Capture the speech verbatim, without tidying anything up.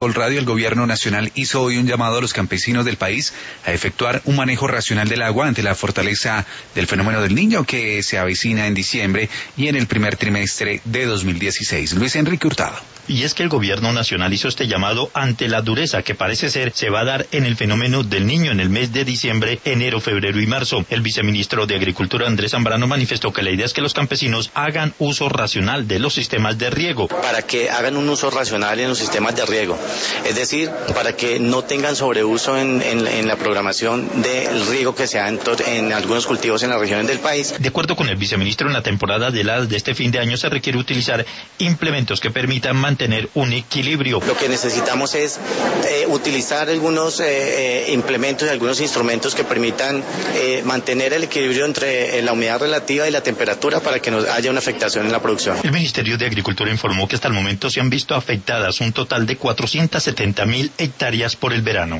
Radio, el gobierno nacional hizo hoy un llamado a los campesinos del país a efectuar un manejo racional del agua ante la fortaleza del fenómeno del Niño que se avecina en diciembre y en el primer trimestre de dos mil dieciséis. Luis Enrique Hurtado. Y es que el gobierno nacional hizo este llamado ante la dureza que parece ser se va a dar en el fenómeno del Niño en el mes de diciembre, enero, febrero y marzo. El viceministro de Agricultura, Andrés Zambrano, manifestó que la idea es que los campesinos hagan uso racional de los sistemas de riego. Para que hagan un uso racional en los sistemas de riego, es decir, para que no tengan sobreuso en, en, en la programación del riego que se da en, en algunos cultivos en las regiones del país. De acuerdo con el viceministro, en la temporada de heladas de este fin de año se requiere utilizar implementos que permitan mantener tener un equilibrio. Lo que necesitamos es eh, utilizar algunos eh, eh, implementos y algunos instrumentos que permitan eh, mantener el equilibrio entre eh, la humedad relativa y la temperatura para que no haya una afectación en la producción. El Ministerio de Agricultura informó que hasta el momento se han visto afectadas un total de cuatrocientas setenta mil hectáreas por el verano.